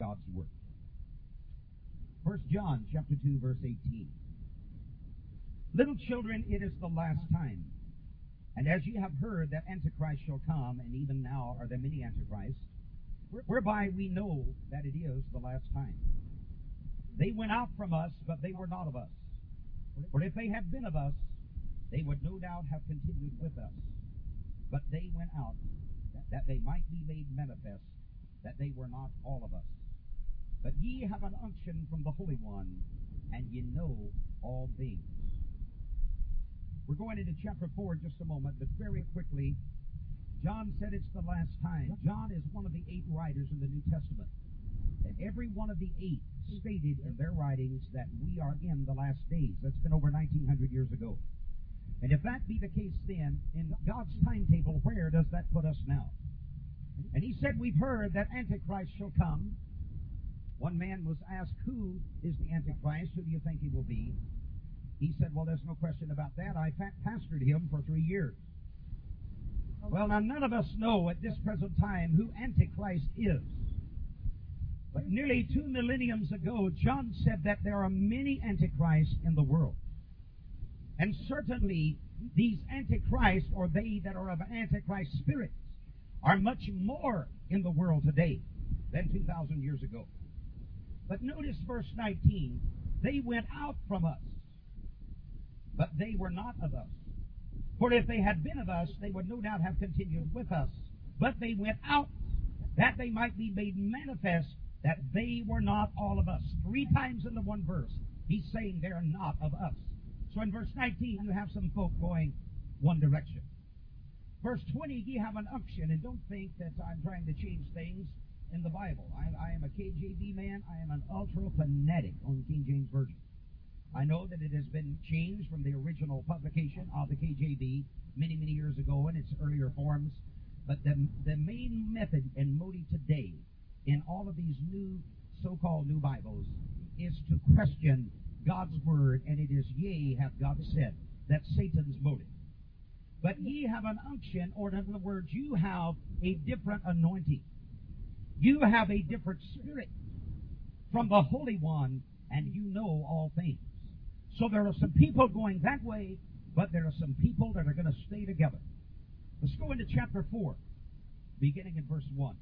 God's Word. 1 John chapter 2, verse 18. Little children, it is the last time. And as ye have heard that Antichrist shall come, and even now are there many Antichrists, whereby we know that it is the last time. They went out from us, but they were not of us. For if they had been of us, they would no doubt have continued with us. But they went out, that they might be made manifest, that they were not all of us. But ye have an unction from the Holy One, and ye know all things. We're going into chapter 4 in just a moment, but very quickly, John said it's the last time. John is one of the 8 writers in the New Testament. And every one of the 8 stated in their writings that we are in the last days. That's been over 1900 years ago. And if that be the case then, in God's timetable, where does that put us now? And he said, we've heard that Antichrist shall come. One man was asked, who is the Antichrist? Who do you think he will be? He said, well, there's no question about that. I pastored him for 3 years. Well, now, none of us know at this present time who Antichrist is. But nearly 2 millenniums ago, John said that there are many Antichrists in the world. And certainly, these Antichrists, or they that are of Antichrist spirits, are much more in the world today than 2,000 years ago. But notice verse 19. They went out from us, but they were not of us. For if they had been of us, they would no doubt have continued with us. But they went out, that they might be made manifest, that they were not all of us. 3 times in the one verse, he's saying they are not of us. So in verse 19, you have some folk going one direction. Verse 20, ye have an unction, and don't think that I'm trying to change things in the Bible. I am a KJV man. I am an ultra-fanatic on King James Version. I know that it has been changed from the original publication of the KJV many, many years ago in its earlier forms. But the main method and motive today in all of these new, so-called new Bibles is to question God's Word, and it is, yea, hath God said. That's Satan's motive. But ye have an unction, or in other words, you have a different anointing. You have a different spirit from the Holy One, and you know all things. So there are some people going that way, but there are some people that are going to stay together. Let's go into chapter 4, beginning in verse 1.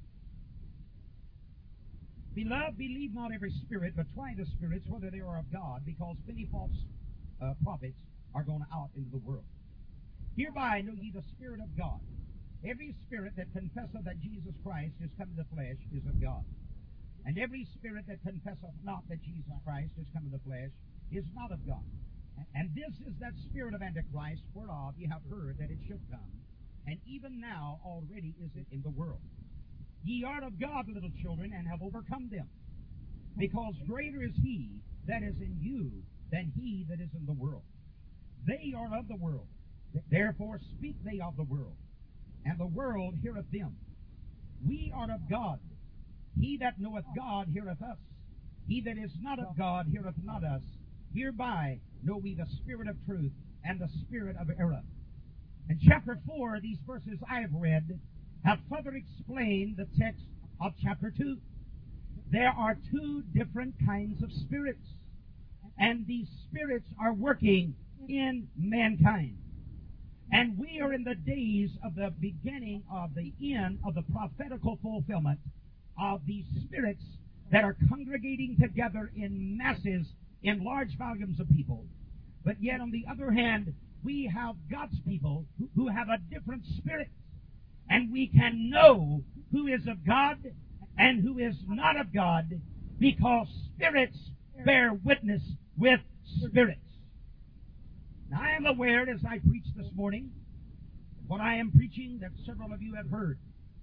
Beloved, believe not every spirit, but try the spirits, whether they are of God, because many false prophets are gone out into the world. Hereby know ye the Spirit of God. Every spirit that confesseth that Jesus Christ is come in the flesh is of God. And every spirit that confesseth not that Jesus Christ is come in the flesh is not of God. And this is that spirit of Antichrist, whereof ye have heard that it should come, and even now already is it in the world. Ye are of God, little children, and have overcome them, because greater is he that is in you than he that is in the world. They are of the world, therefore speak they of the world, and the world heareth them. We are of God. He that knoweth God heareth us. He that is not of God heareth not us. Hereby know we the spirit of truth and the spirit of error. In chapter 4, these verses I have read have further explained the text of chapter 2. There are 2 different kinds of spirits, and these spirits are working in mankind. And we are in the days of the beginning of the end of the prophetical fulfillment of these spirits that are congregating together in masses, in large volumes of people. But yet, on the other hand, we have God's people who have a different spirit. And we can know who is of God and who is not of God, because spirits bear witness with spirits. Now, I am aware, as I preach this morning, what I am preaching that several of you have heard.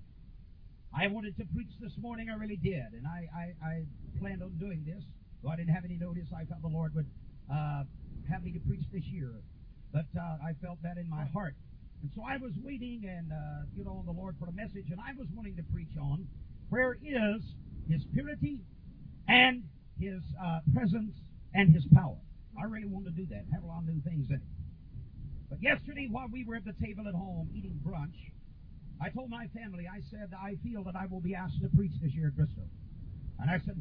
I wanted to preach this morning, I really did, and I planned on doing this. Though I didn't have any notice, I thought the Lord would have me to preach this year. But I felt that in my heart. And so I was waiting and, on the Lord for a message, and I was wanting to preach on where is His purity and His presence and His power. I really wanted to do that, have a lot of new things in it. But yesterday, while we were at the table at home eating brunch, I told my family, I said, I feel that I will be asked to preach this year at Bristol.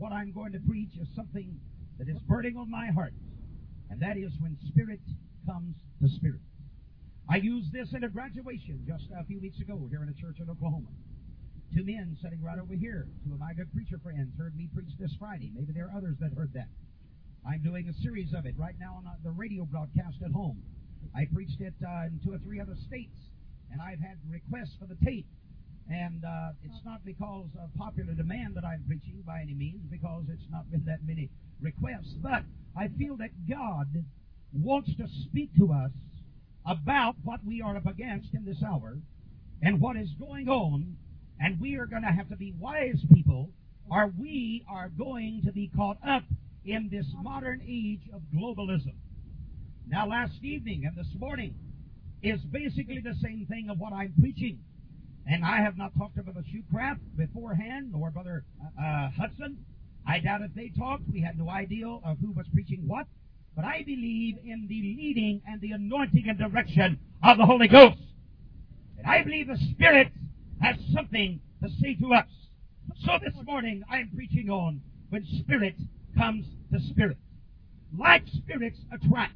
what I'm going to preach is something that is burning on my heart, and that is when spirit comes to spirit. I used this in a graduation just a few weeks ago here in a church in Oklahoma. Two men sitting right over here, two of my good preacher friends, heard me preach this Friday. Maybe there are others that heard that. I'm doing a series of it right now on the radio broadcast at home. I preached it in 2 or 3 other states, and I've had requests for the tape. And it's not because of popular demand that I'm preaching by any means, because it's not been that many requests. But I feel that God wants to speak to us about what we are up against in this hour and what is going on. And we are going to have to be wise people, or we are going to be caught up in this modern age of globalism. Now, last evening and this morning is basically the same thing of what I'm preaching. And I have not talked to Brother Shoecraft beforehand, nor Brother Hudson. I doubt if they talked. We had no idea of who was preaching what. But I believe in the leading and the anointing and direction of the Holy Ghost. And I believe the Spirit has something to say to us. So this morning I'm preaching on when spirit comes to spirit. Like spirits attract.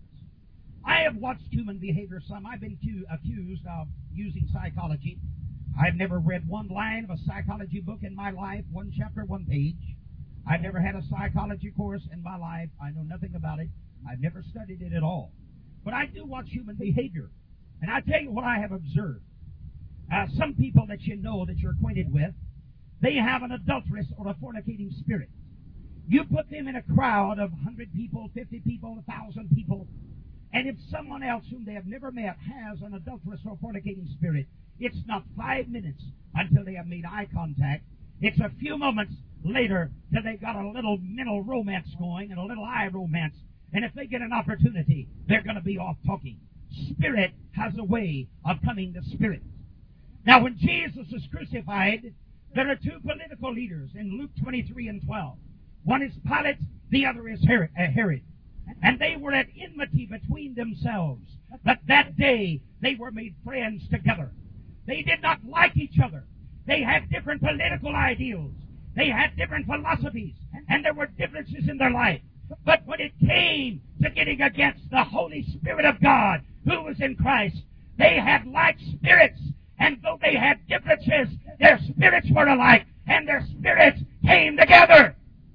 I have watched human behavior some. I've been accused of using psychology. I've never read one line of a psychology book in my life, 1 chapter, 1 page. I've never had a psychology course in my life. I know nothing about it. I've never studied it at all. But I do watch human behavior. And I tell you what I have observed. Some people that you know, that you're acquainted with, they have an adulterous or a fornicating spirit. You put them in a crowd of 100 people, 50 people, 1,000 people, and if someone else whom they have never met has an adulterous or fornicating spirit, it's not 5 minutes until they have made eye contact. It's a few moments later till they've got a little mental romance going and a little eye romance. And if they get an opportunity, they're going to be off talking. Spirit has a way of coming to spirit. Now, when Jesus is crucified, there are 2 political leaders in Luke 23 and 12. One is Pilate, the other is Herod. And they were at enmity between themselves. But that day, they were made friends together. They did not like each other. They had different political ideals. They had different philosophies. And there were differences in their life. But when it came to getting against the Holy Spirit of God, who was in Christ, they had like spirits. And though they had differences, their spirits were alike. And their spirits came together.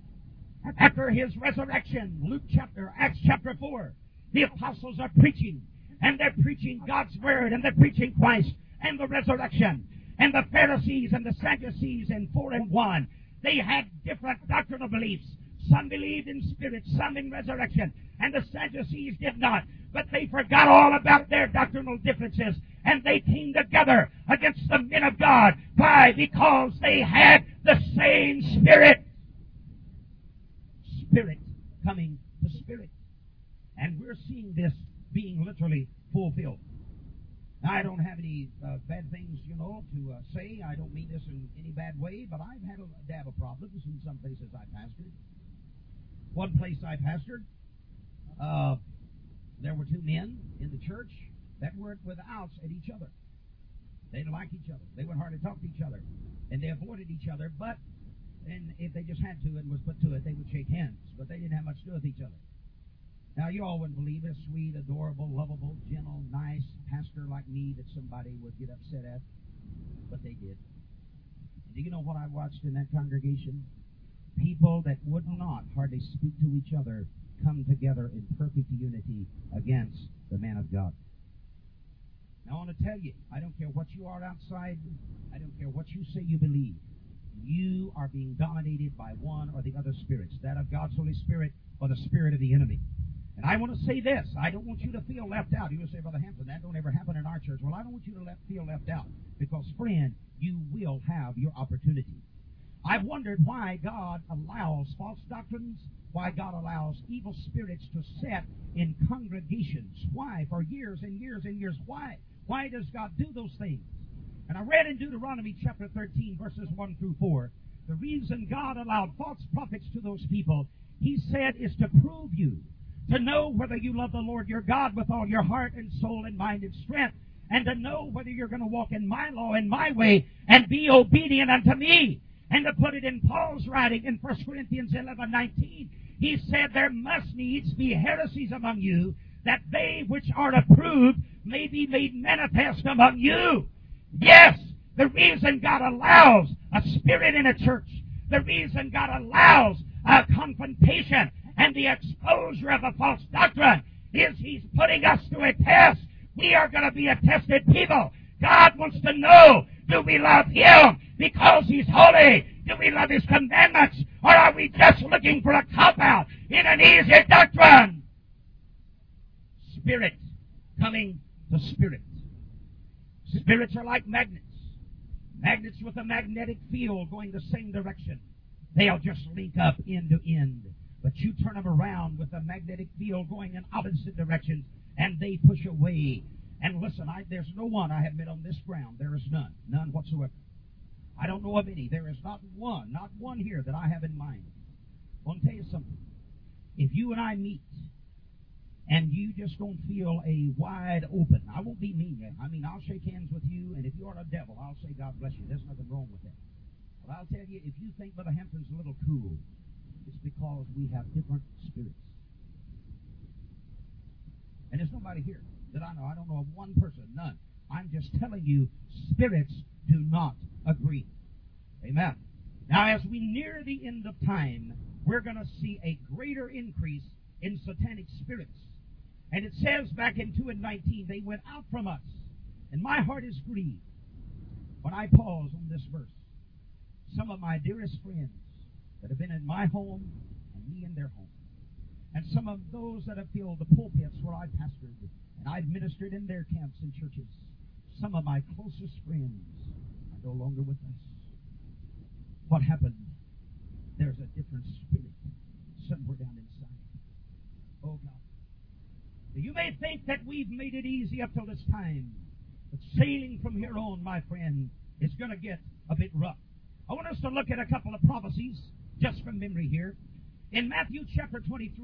After his resurrection, Acts chapter 4, the apostles are preaching. And they're preaching God's Word. And they're preaching Christ and the resurrection. And the Pharisees and the Sadducees in 4 and 1, they had different doctrinal beliefs. Some believed in spirit, some in resurrection. And the Sadducees did not. But they forgot all about their doctrinal differences. And they came together against the men of God. Why? Because they had the same spirit. Spirit coming to spirit. And we're seeing this being literally fulfilled. Now, I don't have any bad things, to say. I don't mean this in any bad way, but I've had a dab of problems in some places I pastored. One place I pastored, there were 2 men in the church that weren't with outs at each other. They didn't like each other. They wouldn't hardly talk to each other. And they avoided each other, but and if they just had to and was put to it, they would shake hands. But they didn't have much to do with each other. Now, you all wouldn't believe a sweet, adorable, lovable, gentle, nice pastor like me that somebody would get upset at. But they did. And do you know what I watched in that congregation? People that would not hardly speak to each other come together in perfect unity against the man of God. Now, I want to tell you, I don't care what you are outside. I don't care what you say you believe. You are being dominated by one or the other spirits, that of God's Holy Spirit or the spirit of the enemy. And I want to say this. I don't want you to feel left out. You will say, Brother Hampton, that don't ever happen in our church. Well, I don't want you to feel left out because, friend, you will have your opportunity. I've wondered why God allows false doctrines, why God allows evil spirits to set in congregations. Why? For years and years and years. Why? Why does God do those things? And I read in Deuteronomy chapter 13, verses 1 through 4, the reason God allowed false prophets to those people, He said, is to prove you, to know whether you love the Lord your God with all your heart and soul and mind and strength, and to know whether you're going to walk in my law and my way and be obedient unto me. And to put it in Paul's writing in 1 Corinthians 11:19, he said, there must needs be heresies among you, that they which are approved may be made manifest among you. Yes, the reason God allows a spirit in a church, the reason God allows a confrontation and the exposure of a false doctrine is He's putting us to a test. We are going to be a tested people. God wants to know, do we love Him because He's holy? Do we love His commandments? Or are we just looking for a cop-out in an easy doctrine? Spirit coming to spirit. Spirits are like magnets. Magnets with a magnetic field going the same direction. They'll just link up end to end. But you turn them around with a magnetic field going in opposite directions, and they push away. And listen, there's no one I have met on this ground. There is none. None whatsoever. I don't know of any. There is not one here that I have in mind. I want to tell you something. If you and I meet, and you just don't feel a wide open, I won't be mean. I mean, I'll shake hands with you, and if you are a devil, I'll say, God bless you. There's nothing wrong with that. But I'll tell you, if you think Brother Hampton's a little cool, it's because we have different spirits. And there's nobody here that I know. I don't know of one person, none. I'm just telling you, spirits do not agree. Amen. Now, as we near the end of time, we're going to see a greater increase in satanic spirits. And it says back in 2:19, they went out from us. And my heart is grieved when I pause on this verse. Some of my dearest friends that have been in my home and me in their home. And some of those that have filled the pulpits where I pastored and I've ministered in their camps and churches. Some of my closest friends are no longer with us. What happened? There's a different spirit somewhere down inside. Oh God. You may think that we've made it easy up till this time, but sailing from here on, my friend, is going to get a bit rough. I want us to look at a couple of prophecies, just from memory here. In Matthew chapter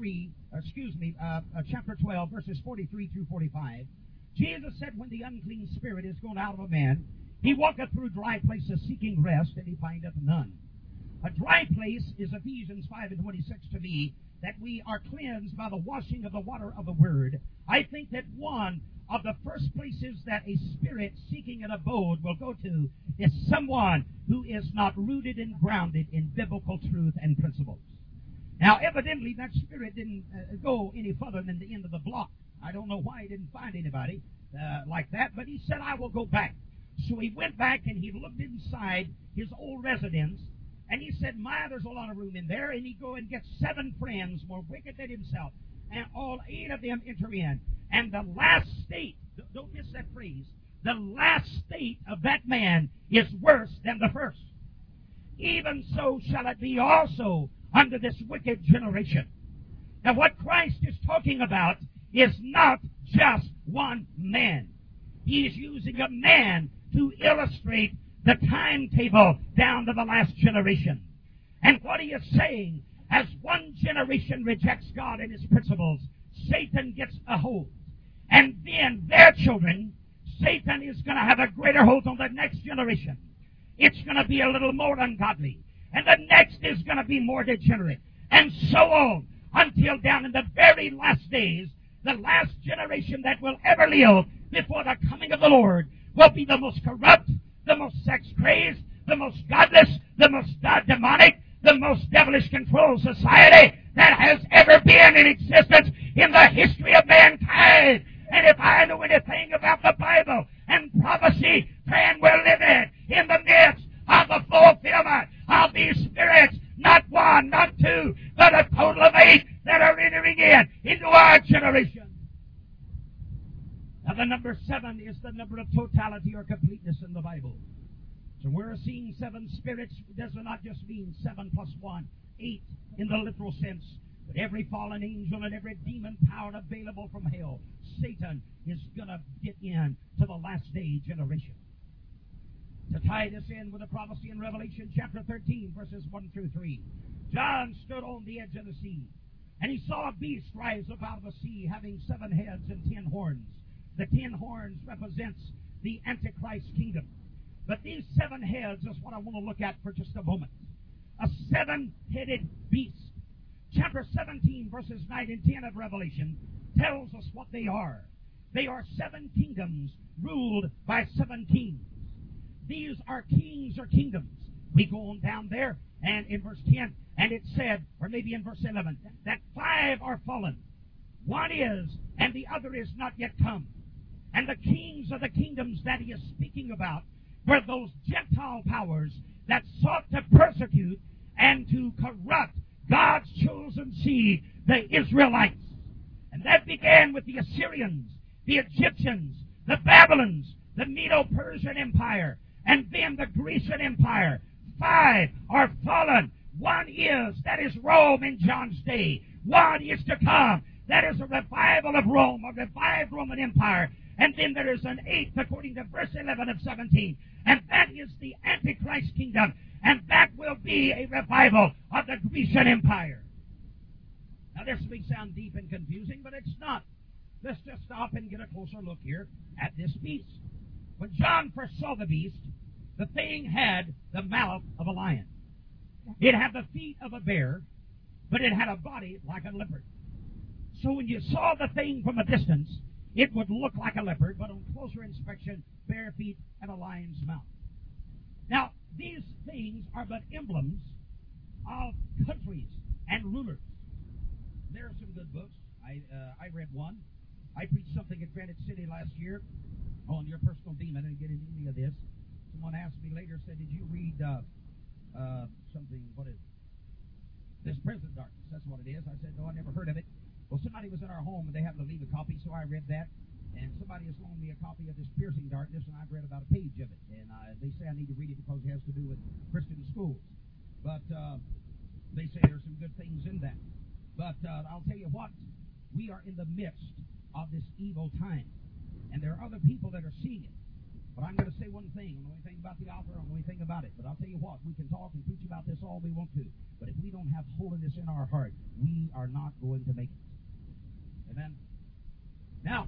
12, verses 43 through 45, Jesus said, when the unclean spirit is gone out of a man, he walketh through dry places seeking rest, and he findeth none. A dry place is Ephesians 5:26 to me, that we are cleansed by the washing of the water of the Word. I think that one of the first places that a spirit seeking an abode will go to is someone who is not rooted and grounded in biblical truth and principles. Now, evidently, that spirit didn't go any further than the end of the block. I don't know why he didn't find anybody like that, but he said, I will go back. So he went back and he looked inside his old residence, and he said, there's a lot of room in there. And he'd go and get 7 friends more wicked than himself. And all 8 of them enter in. And the last state, don't miss that phrase, the last state of that man is worse than the first. Even so shall it be also under this wicked generation. Now what Christ is talking about is not just one man. He is using a man to illustrate the timetable down to the last generation. And what he is saying, as one generation rejects God and His principles, Satan gets a hold. And then their children, Satan is going to have a greater hold on the next generation. It's going to be a little more ungodly. And the next is going to be more degenerate. And so on, until down in the very last days, the last generation that will ever live before the coming of the Lord will be the most corrupt, the most sex-crazed, the most godless, the most demonic, the most devilish controlled society that has ever been in existence in the history of mankind. And if I know anything about the Bible and prophecy, friend, we're living in the midst of the fulfillment of these spirits. Not one, not 2, but a total of 8 that are entering into our generation. Now the number 7 is the number of totality or completeness in the Bible. So we're seeing 7 spirits. It does not just mean 7 plus 1, 8 in the literal sense. But every fallen angel and every demon power available from hell, Satan is going to get in to the last day generation. To tie this in with a prophecy in Revelation chapter 13, verses 1 through 3. John stood on the edge of the sea, and he saw a beast rise up out of the sea, having 7 heads and 10 horns. The 10 horns represents the Antichrist kingdom. But these 7 heads is what I want to look at for just a moment. a seven-headed beast. Chapter 17, verses 9 and 10 of Revelation tells us what they are. They are seven kingdoms ruled by seven kings. These are kings or kingdoms. We go on down there, and in verse 10, and it said, or maybe in verse 11, that five are fallen. One is, and the other is not yet come. And the kings of the kingdoms that he is speaking about were those Gentile powers that sought to persecute and to corrupt God's chosen seed, the Israelites. And that began with the Assyrians, the Egyptians, the Babylons, the Medo-Persian Empire, and then the Grecian Empire. Five are fallen. One is, that is Rome in John's day. One is to come. That is a revival of Rome, a revived Roman Empire. And then there is an eighth, according to verse 11 of 17. And that is the Antichrist kingdom. And that will be a revival of the Grecian Empire. Now this may sound deep and confusing, but it's not. Let's just stop and get a closer look here at this beast. When John first saw the beast, the thing had the mouth of a lion. It had the feet of a bear, but it had a body like a leopard. So when you saw the thing from a distance, it would look like a leopard, but on closer inspection, bare feet and a lion's mouth. Now, these things are but emblems of countries and rulers. There are some good books. I read one. I preached something at Granite City last year on your personal demon. I didn't get into any of this. Someone asked me later, said, did you read something, what is it? This Present Darkness, that's what it is. I said, no, I never heard of it. Well, somebody was in our home, and they happened to leave a copy, so I read that. And somebody has loaned me a copy of this Piercing Darkness, and I've read about a page of it. And they say I need to read it because it has to do with Christian schools. But they say there's some good things in that. But I'll tell you what, we are in the midst of this evil time. And there are other people that are seeing it. But I'm going to say one thing. I don't know anything about the author. I don't know anything about it. But I'll tell you what, we can talk and preach about this all we want to. But if we don't have holiness in our heart, we are not going to make it. Amen? Now,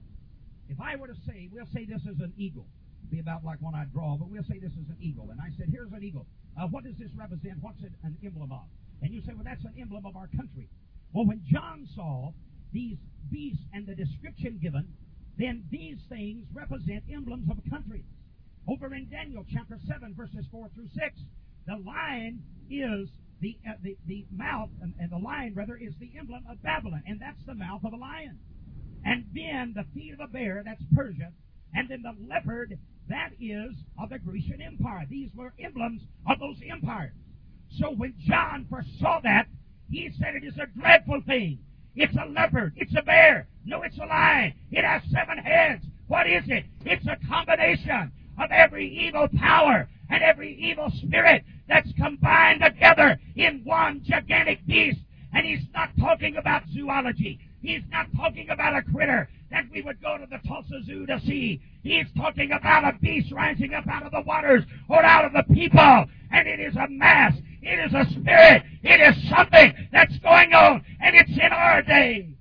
if I were to say, we'll say this is an eagle. It'd be about like one I draw, but we'll say this is an eagle. And I said, here's an eagle. What does this represent? What's it an emblem of? And you say, well, that's an emblem of our country. Well, when John saw these beasts and the description given, then these things represent emblems of countries. Over in Daniel chapter 7, verses 4 through 6, the lion is the mouth, and the lion, rather, is the emblem of Babylon, and that's the mouth of a lion. And then the feet of a bear, that's Persia, and then the leopard, that is of the Grecian Empire. These were emblems of those empires. So when John first saw that, he said it is a dreadful thing. It's a leopard. It's a bear. No, it's a lion. It has 7 heads. What is it? It's a combination of every evil power and every evil spirit that's combined together in one gigantic beast. And he's not talking about zoology. He's not talking about a critter that we would go to the Tulsa Zoo to see. He's talking about a beast rising up out of the waters or out of the people. And it is a mass. It is a spirit. It is something that's going on. And it's in our day.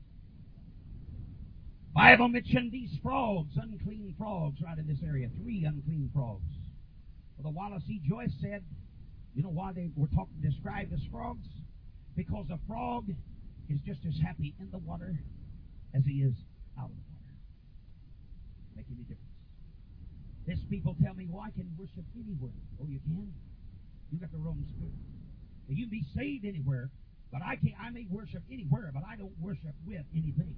Bible mentioned these frogs, unclean frogs, right in this area. 3 unclean frogs. Well, the Wallace E. Joyce said, you know why they were talking to describe as frogs? Because a frog is just as happy in the water as he is out of the water. Make any difference? These people tell me, well, I can worship anywhere. Oh, you can? You got the wrong spirit. Well, you can be saved anywhere, but I may worship anywhere, but I don't worship with anything.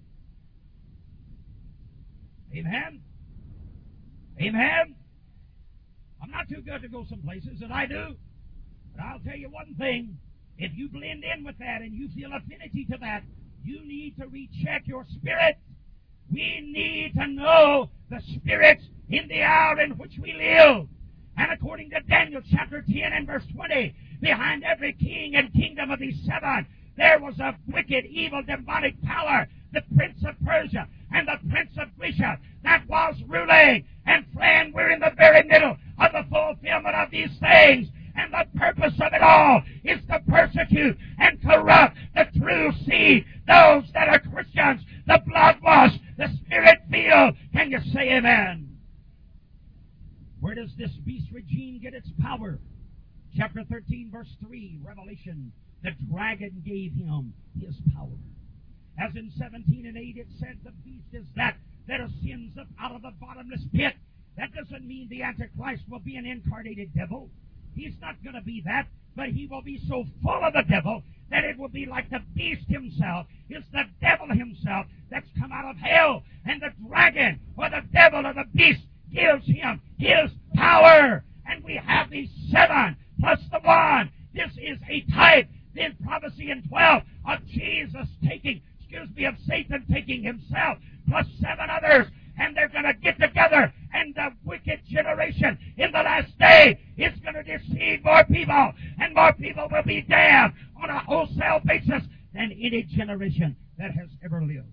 Amen? Amen? I'm not too good to go some places that I do, but I'll tell you one thing. If you blend in with that and you feel affinity to that, you need to recheck your spirit. We need to know the spirits in the hour in which we live. And according to Daniel chapter 10 and verse 20, behind every king and kingdom of these 7, there was a wicked, evil, demonic power, the prince of Persia and the prince of Grecia, that was ruling. And friend, we're in the very middle of the fulfillment of these things. And the purpose of it all is to persecute and corrupt the true seed, those that are Christians, the blood-washed, the spirit-filled. Can you say amen? Where does this beast regime get its power? Chapter 13, verse 3, Revelation, the dragon gave him his power. As in 17 and 8 it said, the beast is that ascends up out of the bottomless pit. That doesn't mean the Antichrist will be an incarnated devil. He's not going to be that, but he will be so full of the devil that it will be like the beast himself. It's the devil himself that's come out of hell, and the dragon or the devil or the beast gives him his power. And we have these 7 plus the 1. This is a type, this prophecy in 12 of Jesus of Satan taking himself plus 7 others, and they're going to get together, and the wicked generation in the last day is going to deceive more people, and more people will be damned on a wholesale basis than any generation that has ever lived.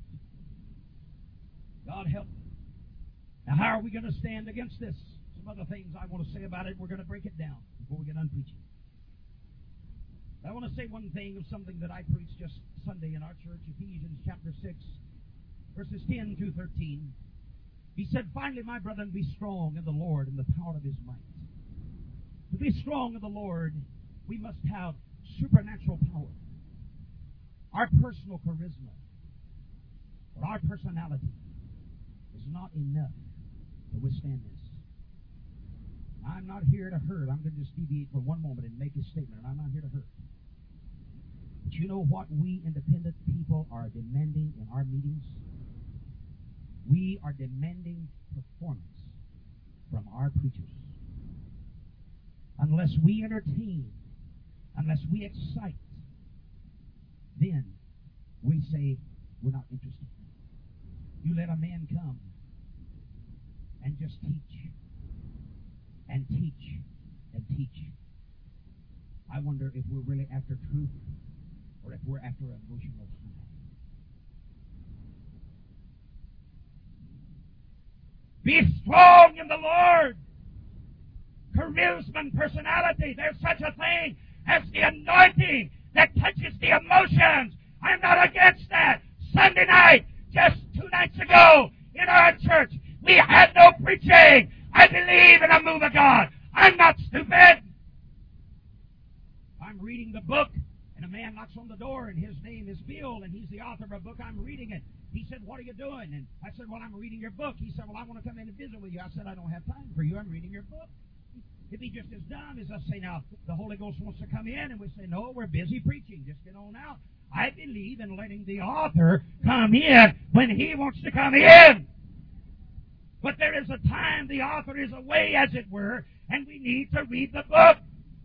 God help me. Now, how are we going to stand against this? Some other things I want to say about it. We're going to break it down before we get on preaching. I want to say one thing of something that I preached just Sunday in our church, Ephesians chapter 6, verses 10 through 13. He said, finally, my brethren, be strong in the Lord and the power of his might. To be strong in the Lord, we must have supernatural power. Our personal charisma or our personality is not enough to withstand this. I'm not here to hurt. I'm going to just deviate for one moment and make a statement, and I'm not here to hurt. But you know what we independent people are demanding in our meetings? We are demanding performance from our preachers. Unless we entertain, unless we excite, then we say we're not interested. You let a man come and just teach and teach and teach. I wonder if we're really after truth or if we're after an emotional high. Be strong in the Lord. Charisma and personality. There's such a thing as the anointing that touches the emotions. I'm not against that. Sunday night, just 2 nights ago, in our church, we had no preaching. I believe in a move of God. I'm not stupid. I'm reading the book, and a man knocks on the door, and his name is Bill, and he's the author of a book. I'm reading it. He said, what are you doing? And I said, well, I'm reading your book. He said, well, I want to come in and visit with you. I said, I don't have time for you. I'm reading your book. It'd be just as dumb as us say, now, the Holy Ghost wants to come in, and we say, no, we're busy preaching. Just get on out. I believe in letting the author come in when he wants to come in. But there is a time the author is away, as it were, and we need to read the book.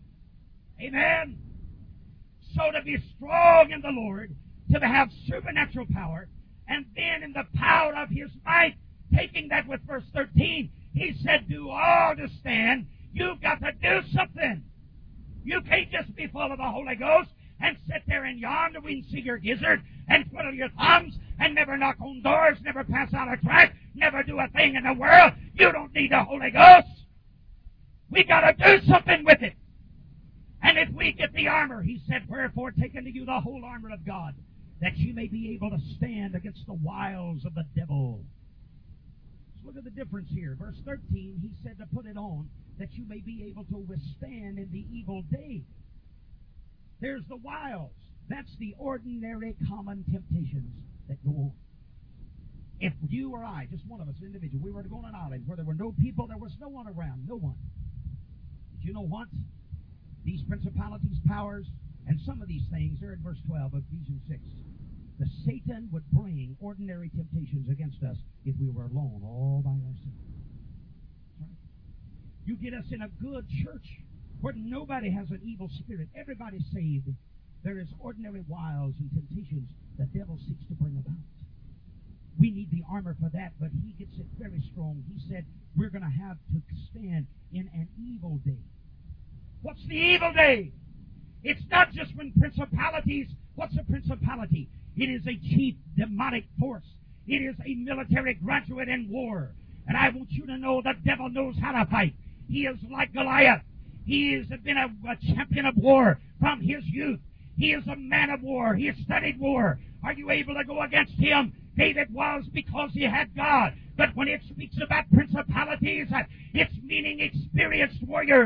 Amen? So to be strong in the Lord, to have supernatural power, and then in the power of his might, taking that with verse 13, he said, do all to stand. You've got to do something. You can't just be full of the Holy Ghost and sit there and yawn to see your gizzard and twiddle your thumbs and never knock on doors, never pass out a tract, never do a thing in the world. You don't need the Holy Ghost. We got to do something with it. And if we get the armor, he said, wherefore take unto you the whole armor of God, that you may be able to stand against the wiles of the devil. Let's look at the difference here. Verse 13, he said to put it on, that you may be able to withstand in the evil day. There's the wiles. That's the ordinary common temptations that go on. If you or I, just one of us, an individual, we were to go on an island where there were no people, there was no one around, no one. But you know what? These principalities, powers, and some of these things are in verse 12 of Ephesians 6. The Satan would bring ordinary temptations against us if we were alone, all by ourselves. Right? You get us in a good church where nobody has an evil spirit. Everybody's saved. There is ordinary wiles and temptations the devil seeks to bring about. We need the armor for that, but he gets it very strong. He said we're going to have to stand in an evil day. What's the evil day? It's not just when principalities. What's a principality? It is a chief demonic force. It is a military graduate in war. And I want you to know the devil knows how to fight. He is like Goliath. He has been a champion of war from his youth. He is a man of war. He has studied war. Are you able to go against him? David was because he had God. But when it speaks about principalities, it's meaning experienced warriors.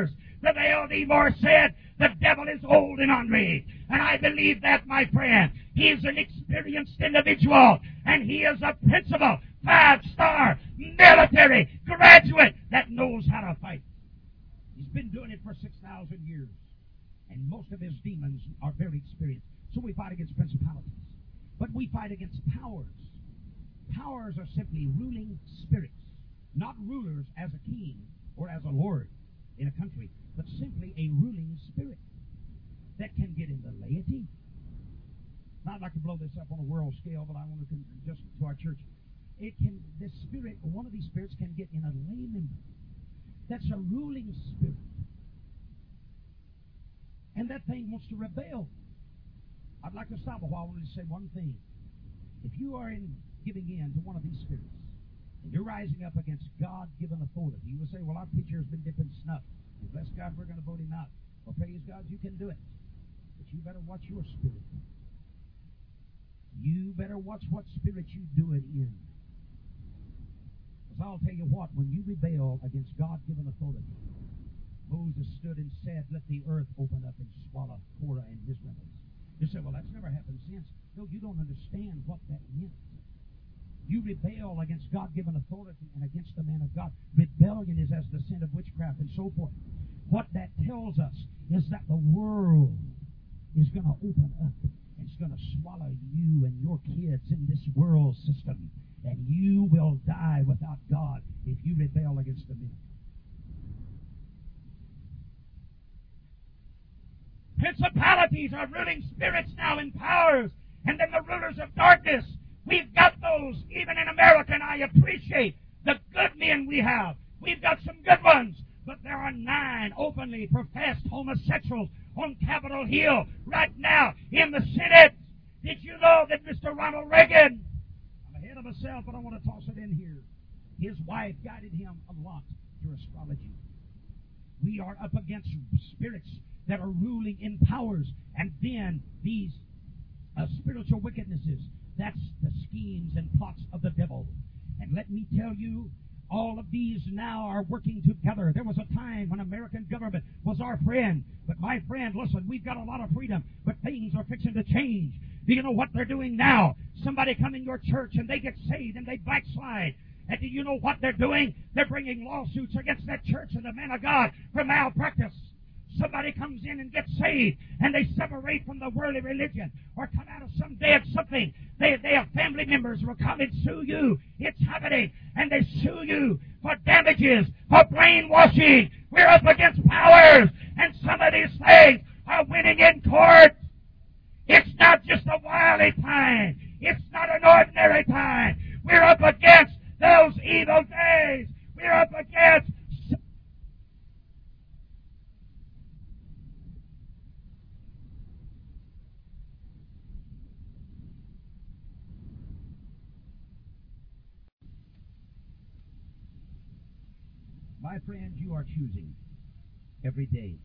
the Valdemar said, the devil is old and ornery. And I believe that, my friend. He is an experienced individual, and he is a principal, 5-star military graduate that knows how to fight. He's been doing it for 6,000 years. And most of his demons are very experienced. So we fight against principalities. But we fight against powers. Powers are simply ruling spirits. Not rulers as a king or as a lord in a country, but simply a ruling spirit that can get in the laity. Now, I'd like to blow this up on a world scale, but I want to just to our church. This spirit, one of these spirits can get in a lay member. That's a ruling spirit. And that thing wants to rebel. I'd like to stop a while and say one thing. If you are giving in to one of these spirits, and you're rising up against God-given authority, you will say, well, our preacher has been dipping snuff. And bless God, we're going to vote him out. Well, praise God, you can do it. But you better watch your spirit. You better watch what spirit you do it in. Because I'll tell you what, when you rebel against God-given authority, Moses stood and said, let the earth open up and swallow Korah and his rebels. You say, well, that's never happened since. No, you don't understand what that meant. You rebel against God-given authority and against the man of God. Rebellion is as the sin of witchcraft and so forth. What that tells us is that the world is going to open up. And it's going to swallow you and your kids in this world system. And you will die without God if you rebel against the man. Principalities are ruling spirits now in powers. And then the rulers of darkness. We've got those, even in America, and I appreciate the good men we have. We've got some good ones. But there are 9 openly professed homosexuals on Capitol Hill right now in the Senate. Did you know that Mr. Ronald Reagan, I'm ahead of myself, but I want to toss it in here. His wife guided him a lot through astrology. We are up against spirits that are ruling in powers, and then these spiritual wickednesses. That's the schemes and plots of the devil. And let me tell you, all of these now are working together. There was a time when American government was our friend. But my friend, listen, we've got a lot of freedom, but things are fixing to change. Do you know what they're doing now? Somebody come in your church and they get saved and they backslide. And do you know what they're doing? They're bringing lawsuits against that church and the man of God for malpractice. Somebody comes in and gets saved, and they separate from the worldly religion, or come out of some dead something. They have family members who will come and sue you. It's happening, and they sue you for damages, for brainwashing. We're up against powers, and some of these things are winning in court. It's not just a wily time. It's not an ordinary time. We're up against those evil days. We're up against my friends, you are choosing every day.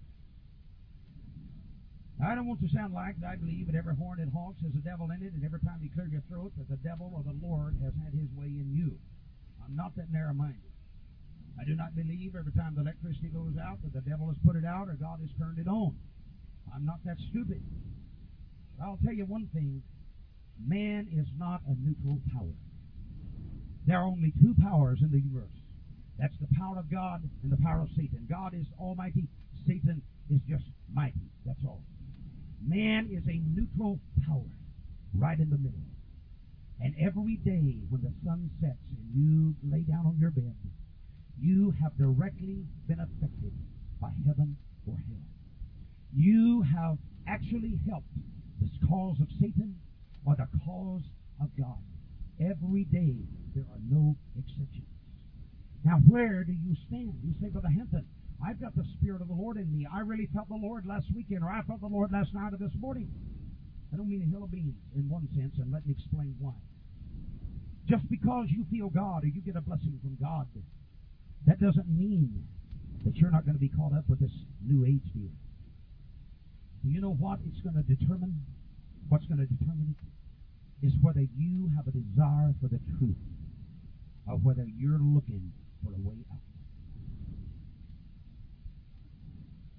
I don't want to sound like that I believe that every horn that honks has a devil in it, and every time you clear your throat that the devil or the Lord has had his way in you. I'm not that narrow-minded. I do not believe every time the electricity goes out that the devil has put it out or God has turned it on. I'm not that stupid. I'll tell you one thing. Man is not a neutral power. There are only 2 powers in the universe. That's the power of God and the power of Satan. God is almighty. Satan is just mighty. That's all. Man is a neutral power right in the middle. And every day when the sun sets and you lay down on your bed, you have directly been affected by heaven or hell. You have actually helped the cause of Satan or the cause of God. Every day there are no exceptions. Now, where do you stand? You say, Brother Hampton, I've got the Spirit of the Lord in me. I really felt the Lord last weekend, or I felt the Lord last night or this morning. I don't mean a hill of beans in one sense, and let me explain why. Just because you feel God or you get a blessing from God, that doesn't mean that you're not going to be caught up with this New Age deal. Do you know what it's going to determine? What's going to determine it is whether you have a desire for the truth or whether you're looking for a way out.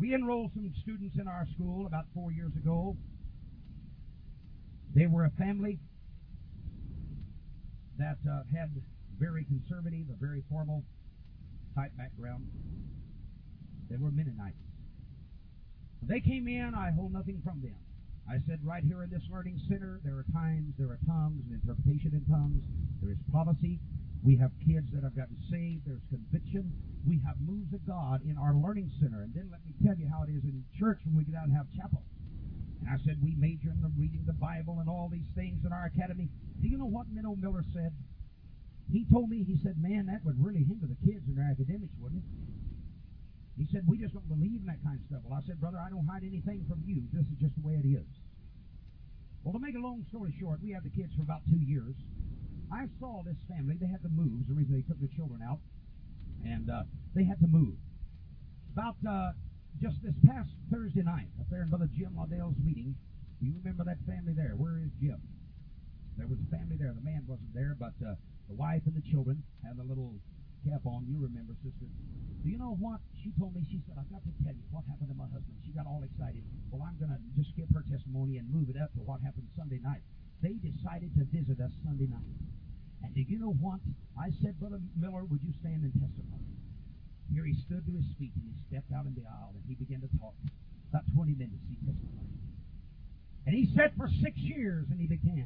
We enrolled some students in our school about 4 years ago. They were a family that had very conservative, a very formal type background. They were Mennonites. When they came in, I hold nothing from them. I said, right here in this learning center, there are times, there are tongues, and interpretation in tongues. There is prophecy. We have kids that have gotten saved. There's conviction. We have moves of God in our learning center. And then let me tell you how it is in church when we get out and have chapel. And I said, we major in reading the Bible and all these things in our academy. Do you know what Menno Miller said? He told me, he said, man, that would really hinder the kids in their academics, wouldn't it? He said, we just don't believe in that kind of stuff. Well, I said, brother, I don't hide anything from you. This is just the way it is. Well, to make a long story short, we had the kids for about 2 years. I saw this family. They had to move. The reason they took the children out. And they had to move. About just this past Thursday night, up there in Brother Jim Laudale's meeting, do you remember that family there? Where is Jim? There was a family there. The man wasn't there, but the wife and the children had a little cap on. You remember, sister. Do you know what? She told me, she said, I've got to tell you what happened to my husband. She got all excited. Well, I'm going to just skip her testimony and move it up to what happened Sunday night. They decided to visit us Sunday night. And do you know what? I said, Brother Miller, would you stand and testify? Here he stood to his feet and he stepped out in the aisle and he began to talk. About 20 minutes he testified. And he said for 6 years, and he began.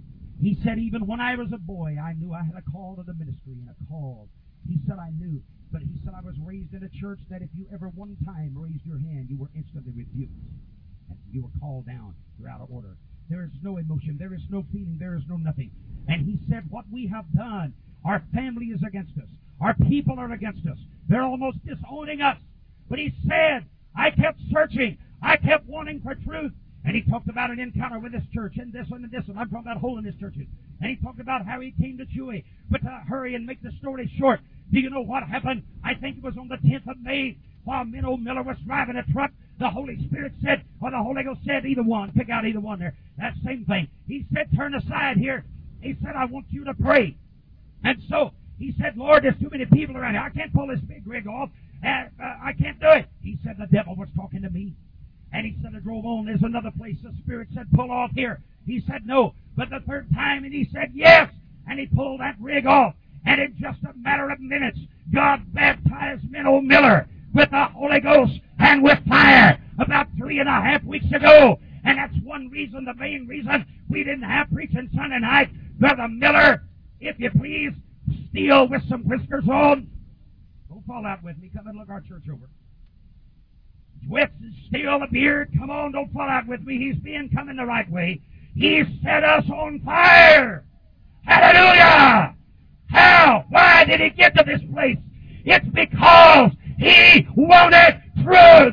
He said, even when I was a boy, I knew I had a call to the ministry and a call. He said, I knew. But he said, I was raised in a church that if you ever one time raised your hand, you were instantly rebuked. And you were called down. You're out of order. There is no emotion. There is no feeling. There is no nothing. And he said, what we have done, our family is against us. Our people are against us. They're almost disowning us. But he said, I kept searching. I kept wanting for truth. And he talked about an encounter with this church and this one and this one. I'm talking about holiness churches. And he talked about how he came to Chewy. But to hurry and make the story short, do you know what happened? I think it was on the 10th of May while Menno Miller was driving a truck. The Holy Spirit said, or the Holy Ghost said, either one. Pick out either one there. That same thing. He said, turn aside here. He said, I want you to pray. And so he said, Lord, there's too many people around here. I can't pull this big rig off. I can't do it. He said, the devil was talking to me. And he said, I drove on. There's another place. The Spirit said, pull off here. He said, no. But the third time, and he said, yes. And he pulled that rig off. And in just a matter of minutes, God baptized Menno Miller with the Holy Ghost and with fire about 3.5 weeks ago. And that's one reason, the main reason, we didn't have preaching Sunday night. Brother Miller, if you please, still with some whiskers on. Don't fall out with me. Come and look our church over. With still a beard. Come on, don't fall out with me. He's been coming the right way. He set us on fire. Hallelujah! How? Why did he get to this place? It's because he wanted truth.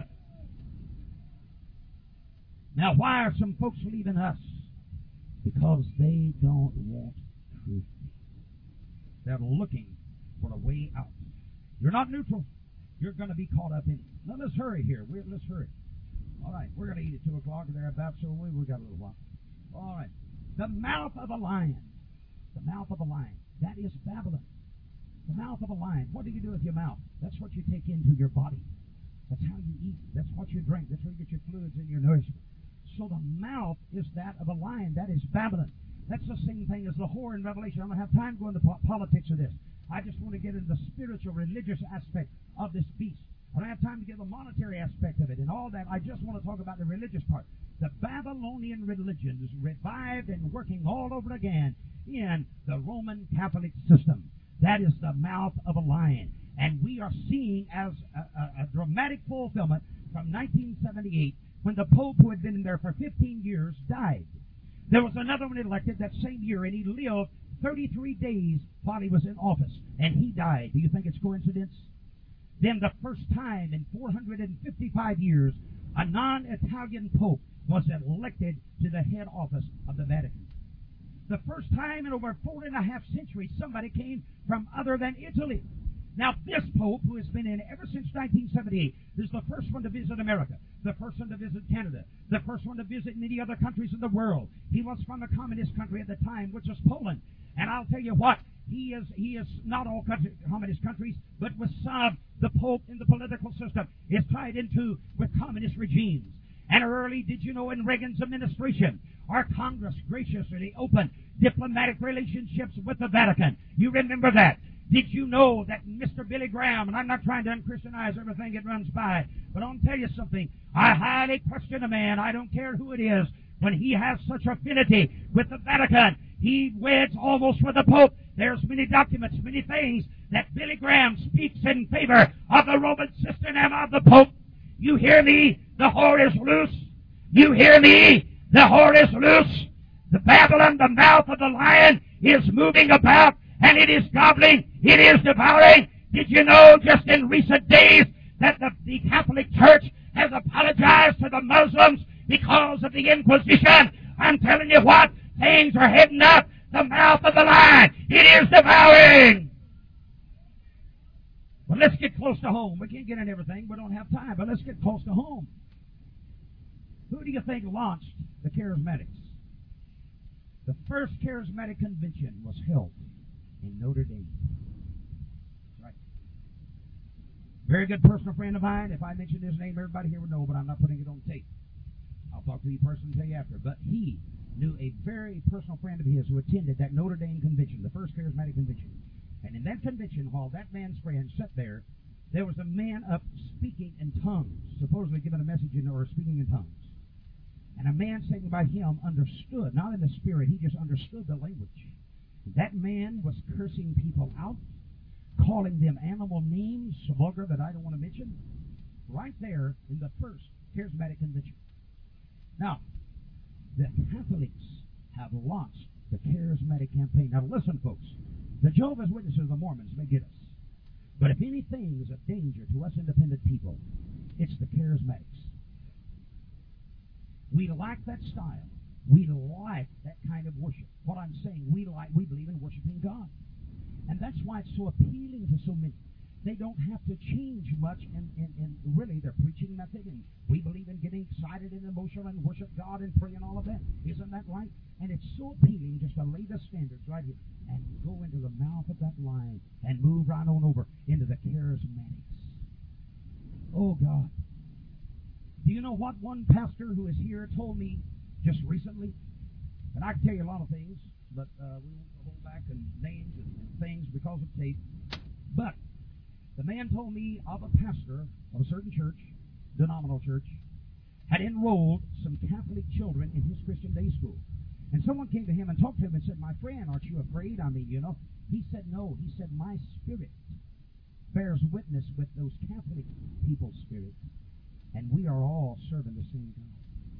Now, why are some folks leaving us? Because they don't want truth. They're looking for a way out. You're not neutral. You're going to be caught up in it. Now, let's hurry here. Let's hurry. All right, we're going to eat at 2 o'clock or thereabouts, so we've got a little while. All right. The mouth of a lion. The mouth of a lion. That is Babylon. The mouth of a lion. What do you do with your mouth? That's what you take into your body. That's how you eat. That's what you drink. That's where you get your fluids and your nourishment. So the mouth is that of a lion. That is Babylon. That's the same thing as the whore in Revelation. I don't have time to go into politics of this. I just want to get into the spiritual, religious aspect of this beast. I don't have time to get the monetary aspect of it and all that. I just want to talk about the religious part. The Babylonian religion is revived and working all over again in the Roman Catholic system. That is the mouth of a lion. And we are seeing as a dramatic fulfillment from 1978 when the Pope who had been there for 15 years died. There was another one elected that same year, and he lived 33 days while he was in office, and he died. Do you think it's coincidence? Then the first time in 455 years, a non-Italian Pope was elected to the head office of the Vatican. The first time in over 4.5 centuries somebody came from other than Italy. Now this Pope, who has been in ever since 1978, is the first one to visit America, the first one to visit Canada, the first one to visit many other countries in the world. He was from a communist country at the time, which was Poland. And I'll tell you what, He is not all communist countries, but with some, the Pope in the political system is tied into with communist regimes. And early, did you know, in Reagan's administration, our Congress graciously opened diplomatic relationships with the Vatican. You remember that? Did you know that Mr. Billy Graham, and I'm not trying to unchristianize everything that runs by, but I'll tell you something. I highly question a man, I don't care who it is, when he has such affinity with the Vatican, he weds almost with the Pope. There's many documents, many things that Billy Graham speaks in favor of the Roman system and of the Pope. You hear me? The whore is loose. You hear me? The whore is loose. The Babylon, the mouth of the lion, is moving about, and it is gobbling, it is devouring. Did you know just in recent days that the Catholic Church has apologized to the Muslims because of the Inquisition? I'm telling you what, things are heading up. The mouth of the lion, it is devouring. But let's get close to home. We can't get in everything. We don't have time, but let's get close to home. Who do you think launched the Charismatics? The first Charismatic convention was held in Notre Dame. That's right. Very good personal friend of mine. If I mentioned his name, everybody here would know, but I'm not putting it on tape. I'll talk to you personally and tell you after. But he knew a very personal friend of his who attended that Notre Dame convention, the first Charismatic convention. And in that convention hall, that man's friend sat there. There was a man up speaking in tongues, supposedly giving a message or speaking in tongues. And a man sitting by him understood, not in the spirit, he just understood the language. That man was cursing people out, calling them animal names, so vulgar that I don't want to mention, right there in the first Charismatic convention. Now, the Catholics have launched the Charismatic campaign. Now listen, folks, the Jehovah's Witnesses and the Mormons may get us. But if anything is a danger to us independent people, it's the Charismatics. We like that style. We like that kind of worship. What I'm saying, we believe in worshiping God. And that's why it's so appealing to so many. They don't have to change much, and really they're preaching that thing. And we believe in getting excited and emotional and worship God and pray and all of that. Isn't that right? And it's so appealing just to lay the standards right here and go into the mouth of that lion and move right on over into the Charismatics. Oh, God. Do you know what one pastor who is here told me just recently? And I can tell you a lot of things, but we won't hold back on names and things because of tape. But the man told me of a pastor of a certain church, denominational church, had enrolled some Catholic children in his Christian day school. And someone came to him and talked to him and said, "My friend, aren't you afraid? I mean, you know." He said, "No." He said, "My spirit bears witness with those Catholic people's spirit, and we are all serving the same God."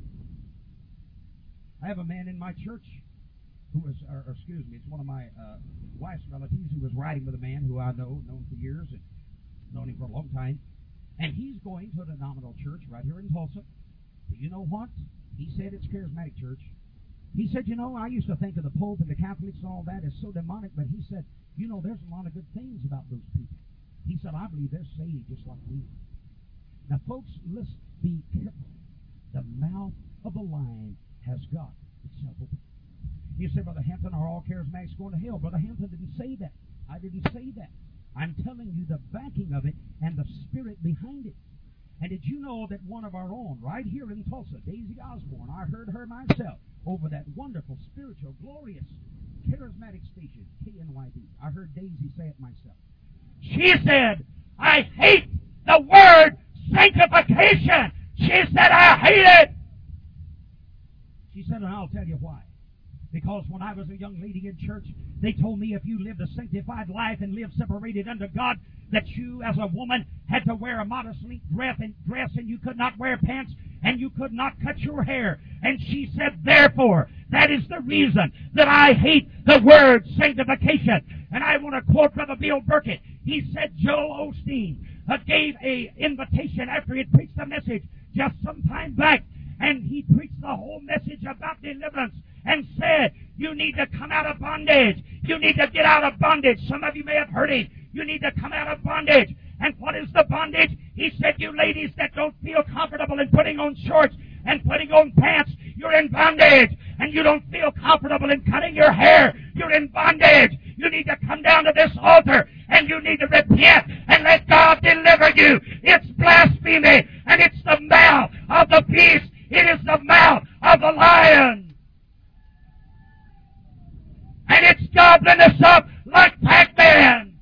I have a man in my church who was, it's one of my wife's relatives who was riding with a man who I known for years and known him for a long time. And he's going to a denominational church right here in Tulsa. But you know what? He said it's Charismatic church. He said, "You know, I used to think of the Pope and the Catholics and all that as so demonic," but he said, "You know, there's a lot of good things about those people." He said, "I believe they're saved just like we are." Now, folks, let's be careful. The mouth of the lion has got itself open. You say, "Brother Hampton, are all Charismatics going to hell?" Brother Hampton didn't say that. I didn't say that. I'm telling you the backing of it and the spirit behind it. And did you know that one of our own, right here in Tulsa, Daisy Osborne, I heard her myself over that wonderful, spiritual, glorious, charismatic station, KNYD. I heard Daisy say it myself. She said, "I hate the word sanctification." She said, "I hate it." She said, "And I'll tell you why. Because when I was a young lady in church, they told me if you lived a sanctified life and lived separated unto God, that you as a woman had to wear a modestly dress and you could not wear pants and you could not cut your hair." And she said, "Therefore, that is the reason that I hate the word sanctification." And I want to quote Brother Bill Burkett. He said Joel Osteen gave a invitation after he had preached a message just some time back. And he preached the whole message about deliverance and said, you need to come out of bondage. You need to get out of bondage. Some of you may have heard him. You need to come out of bondage. And what is the bondage? He said, you ladies that don't feel comfortable in putting on shorts and putting on pants, you're in bondage. and you don't feel comfortable in cutting your hair, you're in bondage. You need to come down to this altar and you need to repent and let God deliver you. It's blasphemy and it's the mouth of the beast. It is the mouth of the lion. And it's gobbling us up like Pac-Man.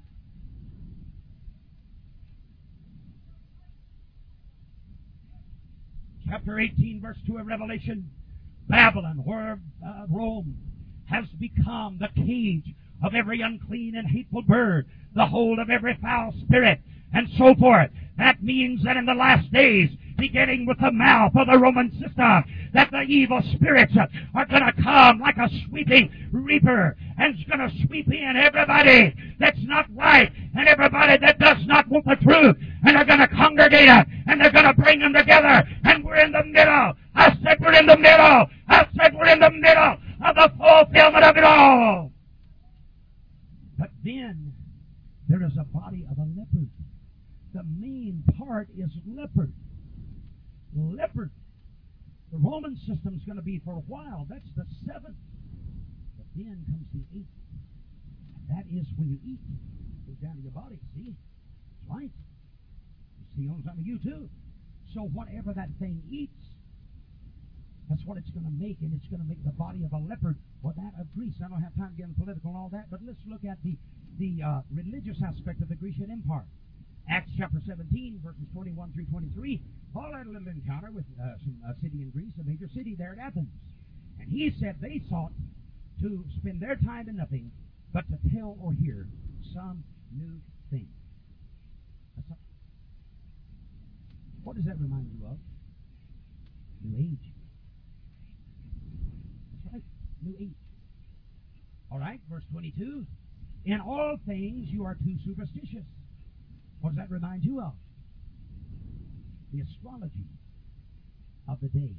Chapter 18, verse 2 of Revelation. Babylon, where Rome has become the cage of every unclean and hateful bird, the hold of every foul spirit, and so forth. That means that in the last days, beginning with the mouth of the Roman system, that the evil spirits are going to come like a sweeping reaper, and it's going to sweep in everybody that's not right, and everybody that does not want the truth, and they're going to congregate and they're going to bring them together, and we're in the middle. I said we're in the middle. I said we're in the middle of the fulfillment of it all. But then there is a body of a leopard. The main part is leopard. Leopard. The Roman system is going to be for a while. That's the 7th. But then comes the 8th. And that is when you eat. It goes down to your body. See? That's right. You see on some of you too. So whatever that thing eats, that's what it's going to make, and it's going to make the body of a leopard or that of Greece. I don't have time to get into political and all that, but let's look at the religious aspect of the Grecian Empire. Acts chapter 17, verses 21 through 23. Paul had a little encounter with a city in Greece, a major city there at Athens. And he said they sought to spend their time in nothing but to tell or hear some new thing. What does that remind you of? New age. That's right, new age. All right, verse 22. In all things you are too superstitious. What does that remind you of? The astrology of the day.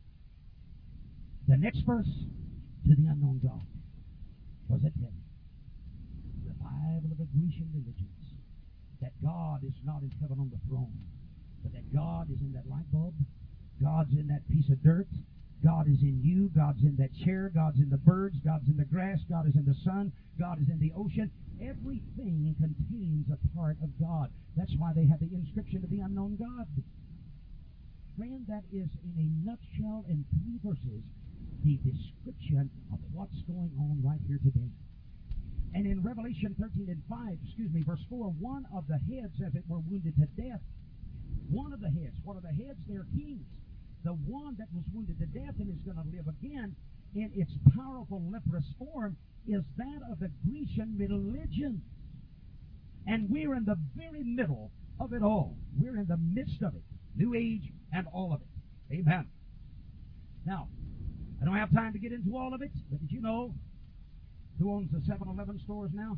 The next verse, to the unknown God. What does it tell you? Revival of the Grecian religions. That God is not in heaven on the throne, but that God is in that light bulb. God's in that piece of dirt. God is in you. God's in that chair. God's in the birds. God's in the grass. God is in the sun. God is in the ocean. Everything contains a part of God. That's why they have the inscription of the unknown God. Friend, that is in a nutshell in 3 verses the description of what's going on right here today. And in Revelation 13 and 5, verse 4, one of the heads, as it were, wounded to death. One of the heads. What are the heads? They're kings. The one that was wounded to death and is going to live again in its powerful leprous form is that of the Grecian religion. And we're in the very middle of it all. We're in the midst of it. New Age and all of it. Amen. Now, I don't have time to get into all of it, but did you know who owns the 7-Eleven stores now?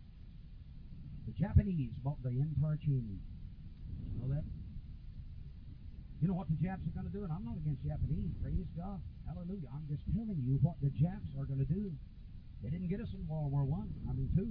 The Japanese bought the entire chain. You know that? You know what the Japs are going to do? And I'm not against Japanese. Praise God. Hallelujah. I'm just telling you what the Japs are going to do. They didn't get us in World War I. II.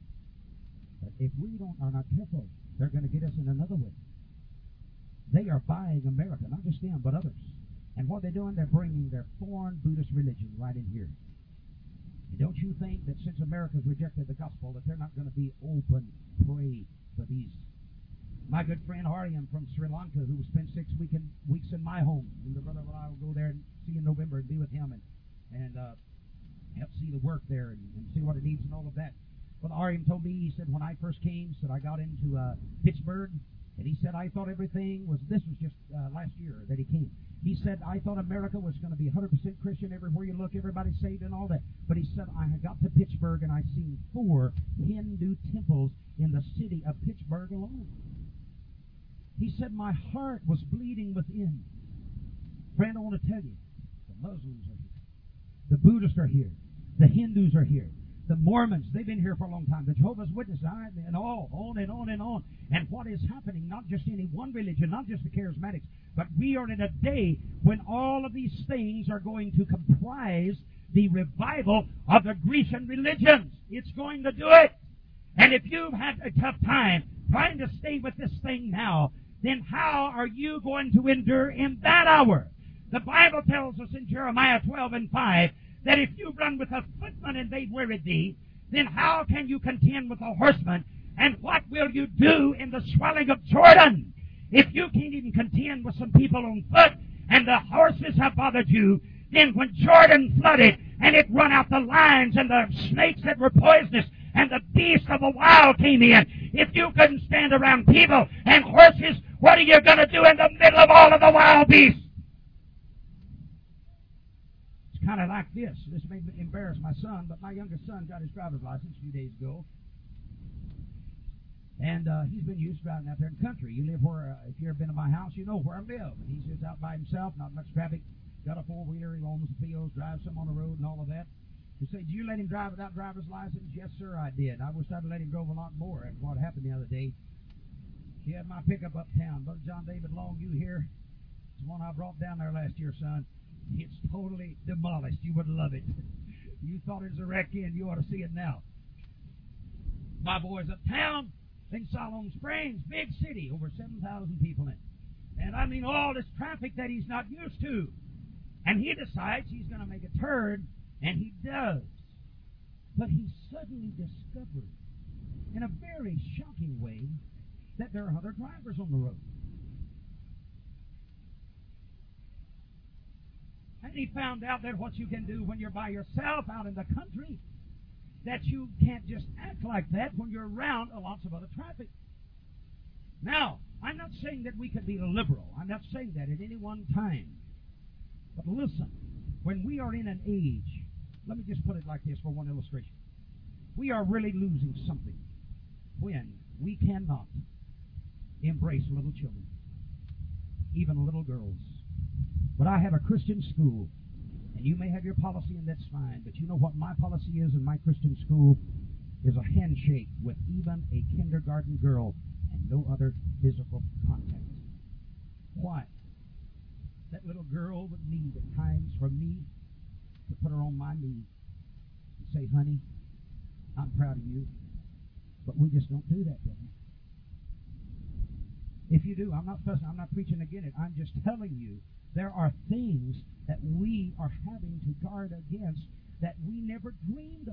But if we are not careful, they're going to get us in another way. They are buying America, not just them, but others. And what they're doing, they're bringing their foreign Buddhist religion right in here. And don't you think that since America's rejected the gospel, that they're not going to be open prey for these? My good friend Hariam from Sri Lanka, who spent 6 weeks in my home, and the brother and I will go there and see in November and be with him and help see the work there and see what it needs and all of that. Well, Hariam told me, he said, when I first came, said I got into Pittsburgh, and he said, I thought everything was, this was just last year that he came. He said, I thought America was going to be 100% Christian everywhere you look, everybody saved and all that. But he said, I got to Pittsburgh and I seen 4 Hindu temples in the city of Pittsburgh alone. He said, my heart was bleeding within. Friend, I want to tell you, the Muslims are here. The Buddhists are here. The Hindus are here. The Mormons, they've been here for a long time. The Jehovah's Witnesses, and all, on and on and on. And what is happening, not just any one religion, not just the charismatics, but we are in a day when all of these things are going to comprise the revival of the Grecian religions. It's going to do it. And if you've had a tough time trying to stay with this thing now, then how are you going to endure in that hour? The Bible tells us in Jeremiah 12:5 that if you run with a footman and they wearied thee, then how can you contend with a horseman? And what will you do in the swelling of Jordan? If you can't even contend with some people on foot and the horses have bothered you, then when Jordan flooded and it run out the lions and the snakes that were poisonous and the beasts of the wild came in, if you couldn't stand around people and horses, what are you going to do in the middle of all of the wild beasts? It's kind of like this. This may embarrass my son, but my youngest son got his driver's license a few days ago. And he's been used to driving out there in the country. You live where, if you've ever been to my house, you know where I live. And he's just out by himself, not much traffic. Got a four-wheeler, he owns the fields, drives some on the road and all of that. You say, did you let him drive without driver's license? Yes, sir, I did. I wish I'd let him drove a lot more. And what happened the other day, he had my pickup uptown. Brother John David Long, you here? It's the one I brought down there last year, son. It's totally demolished. You would love it. You thought it was a wreck in. You ought to see it now. My boy's uptown in Siloam Springs, big city, over 7,000 people in it. And I mean all this traffic that he's not used to. And he decides he's going to make a turn, and he does. But he suddenly discovered, in a very shocking way, that there are other drivers on the road. And he found out that what you can do when you're by yourself out in the country, that you can't just act like that when you're around lots of other traffic. Now, I'm not saying that we could be liberal. I'm not saying that at any one time. But listen, when we are in an age, let me just put it like this for one illustration. We are really losing something when we cannot embrace little children, even little girls. But I have a Christian school, and you may have your policy, and that's fine, but you know what my policy is in my Christian school? Is a handshake with even a kindergarten girl and no other physical contact. Why? That little girl would need at times for me to put her on my knee and say, honey, I'm proud of you. But we just don't do that, Daddy. If you do, I'm not fussing, I'm not preaching against it. I'm just telling you, there are things that we are having to guard against that we never dreamed of.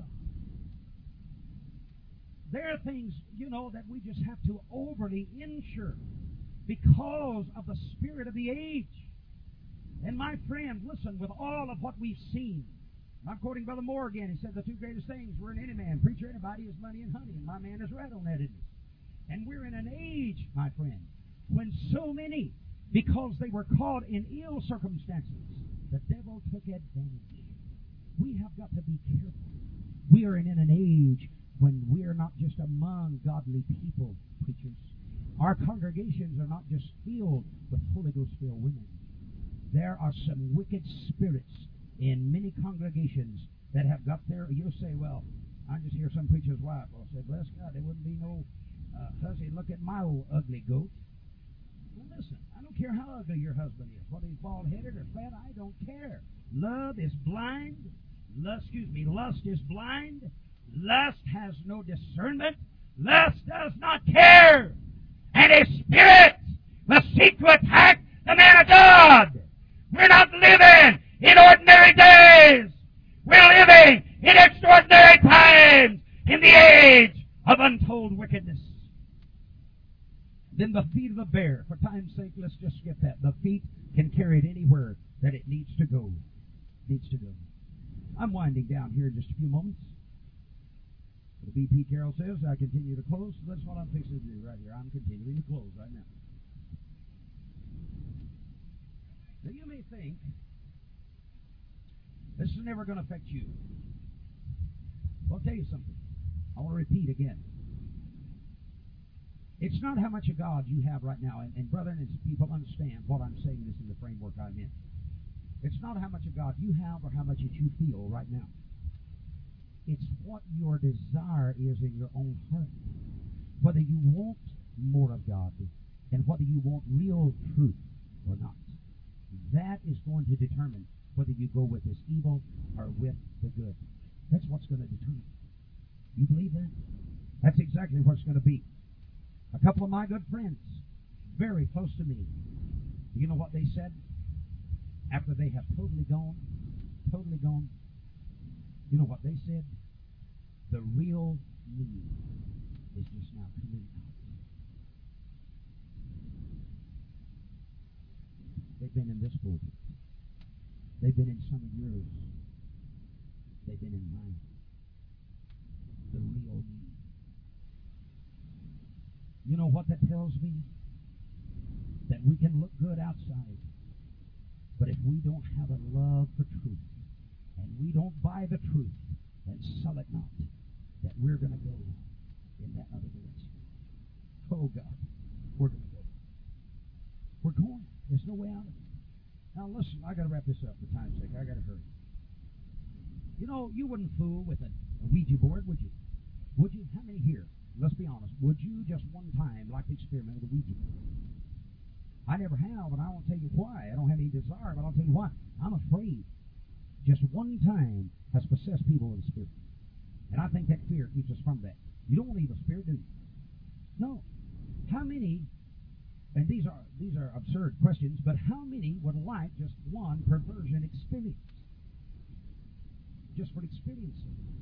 There are things, that we just have to overly insure because of the spirit of the age. And my friend, listen, with all of what we've seen, I'm quoting Brother Moore again. He said the two greatest things were in any man, preacher, anybody, is money and honey. And my man is right on that, isn't he? And we're in an age, my friend, when so many, because they were caught in ill circumstances, the devil took advantage. We have got to be careful. We are in an age when we are not just among godly people, preachers. Our congregations are not just filled with Holy Ghost-filled women. There are some wicked spirits in many congregations that have got there. You'll say, well, I just hear some preacher's wife. I'll say, bless God, there wouldn't be no hussy, look at my old ugly goat. Well, listen, I don't care how ugly your husband is, whether he's bald-headed or fat, I don't care. Love is blind. Lust is blind. Lust has no discernment. Lust does not care. And a spirit will seek to attack the man of God. We're not living in ordinary days. We're living in extraordinary times in the age of untold wickedness. Then the feet of the bear. For time's sake, let's just skip that. The feet can carry it anywhere that it needs to go. I'm winding down here in just a few moments. The B.P. Carroll says, I continue to close. So that's what I'm fixing to do right here. I'm continuing to close right now. Now you may think, this is never going to affect you. Well, I'll tell you something. I want to repeat again. It's not how much of God you have right now. And brethren, as people understand what I'm saying this in the framework I'm in. It's not how much of God you have or how much that you feel right now. It's what your desire is in your own heart. Whether you want more of God and whether you want real truth or not. That is going to determine whether you go with this evil or with the good. That's what's going to determine. You believe that? That's exactly what's going to be. A couple of my good friends, very close to me, you know what they said? after they have totally gone, you know what they said? The real me is just now coming out. They've been in this pulpit. They've been in some of yours. They've been in mine. The real me. You know what that tells me? That we can look good outside, but if we don't have a love for truth, and we don't buy the truth and sell it not, that we're going to go in that other direction. Oh God, we're going to go. We're going. There's no way out of it. Now listen, I got to wrap this up for time's sake. I got to hurry. You know, you wouldn't fool with a Ouija board, would you? Would you? How many here? Let's be honest. Would you just one time like to experiment with a Ouija board? I never have, and I won't tell you why. I don't have any desire, but I'll tell you why. I'm afraid. Just one time has possessed people with a spirit. And I think that fear keeps us from that. You don't want evil spirit, do you? No. How many, and these are absurd questions, but how many would like just one perversion experience? Just for experience.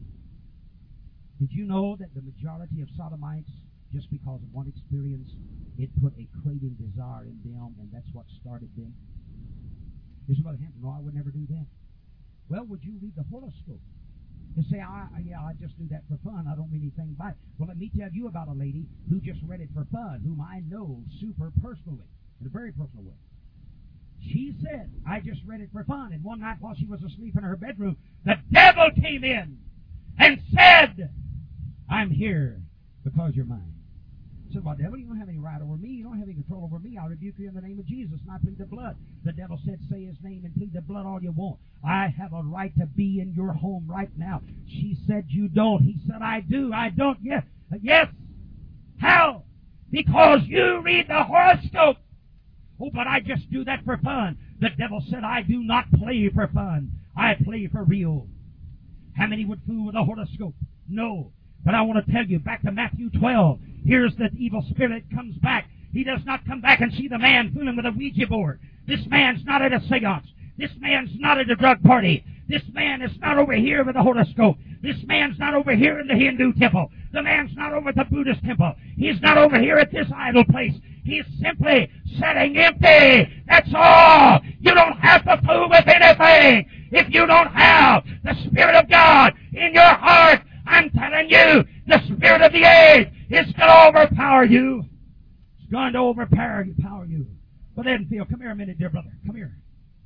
Did you know that the majority of sodomites, just because of one experience, it put a craving desire in them, and that's what started them? You say, Brother Hampton, no, I would never do that. Well, would you read the horoscope? You say, I just do that for fun. I don't mean anything by it. Well, let me tell you about a lady who just read it for fun, whom I know super personally, in a very personal way. She said, I just read it for fun, and one night while she was asleep in her bedroom, the devil came in and said, I'm here because you're mine. I said, well, devil, you don't have any right over me. You don't have any control over me. I rebuke you in the name of Jesus, and I plead the blood. The devil said, say his name and plead the blood all you want. I have a right to be in your home right now. She said, you don't. He said, I do. I don't. Yes. Yes. How? Because you read the horoscope. Oh, but I just do that for fun. The devil said, I do not play for fun. I play for real. How many would fool with a horoscope? No. But I want to tell you, back to Matthew 12, here's the evil spirit comes back. He does not come back and see the man fooling with a Ouija board. This man's not at a seance. This man's not at a drug party. This man is not over here with a horoscope. This man's not over here in the Hindu temple. The man's not over at the Buddhist temple. He's not over here at this idol place. He's simply sitting empty. That's all. You don't have to fool with anything. If you don't have the Spirit of God in your heart, I'm telling you, the spirit of the age is going to overpower you. It's going to overpower you. But Edenfield, come here a minute, dear brother. Come here.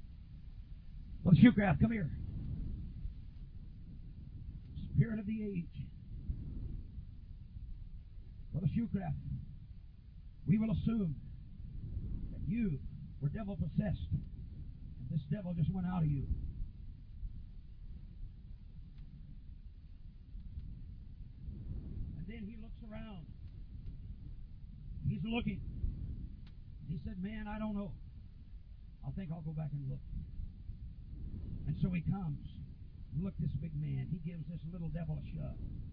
Brother Shoecraft, come here. Spirit of the age. Brother Shoecraft, we will assume that you were devil possessed, and this devil just went out of you. Then he looks around. He's looking. He said, man, I don't know. I think I'll go back and look. And so he comes. Look, this big man. He gives this little devil a shove.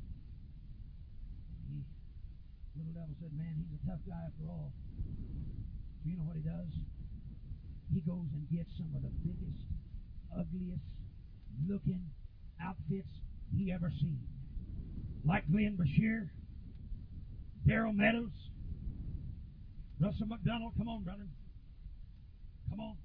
Little devil said, man, he's a tough guy after all. So you know what he does? He goes and gets some of the biggest, ugliest looking outfits he ever seen. Like Glenn Bashir, Daryl Meadows, Russell McDonald. Come on, brother. Come on.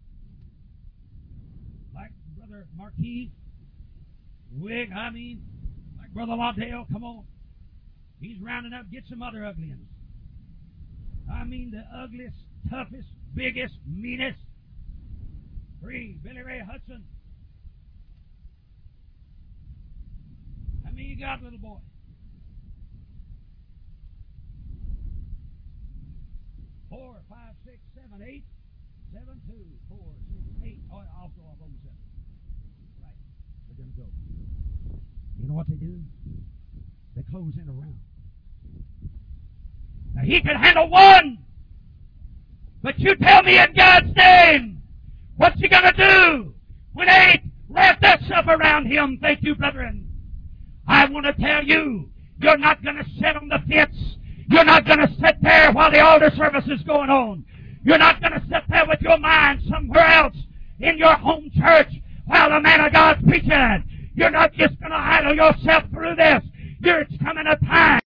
Like Brother Marquis, like Brother Laudale. Come on. He's rounding up, get some other ugly ones. I mean the ugliest, toughest, biggest, meanest. Billy Ray Hudson. How many you got, little boy? 4, 5, 6, 7, 8, 7, 2, 4, 6, 8. Oh, I'll go off on the 7. Right. They're going to go. You know what they do? They close in around. Now, he can handle one. But you tell me in God's name, what's he going to do when 8 wrap themselves around him? Thank you, brethren. I want to tell you, you're not going to sit on the fence. You're not going to sit there while the altar service is going on. You're not going to sit there with your mind somewhere else. in your home church while the man of God's preaching. You're not just going to idle yourself through this. It's coming a time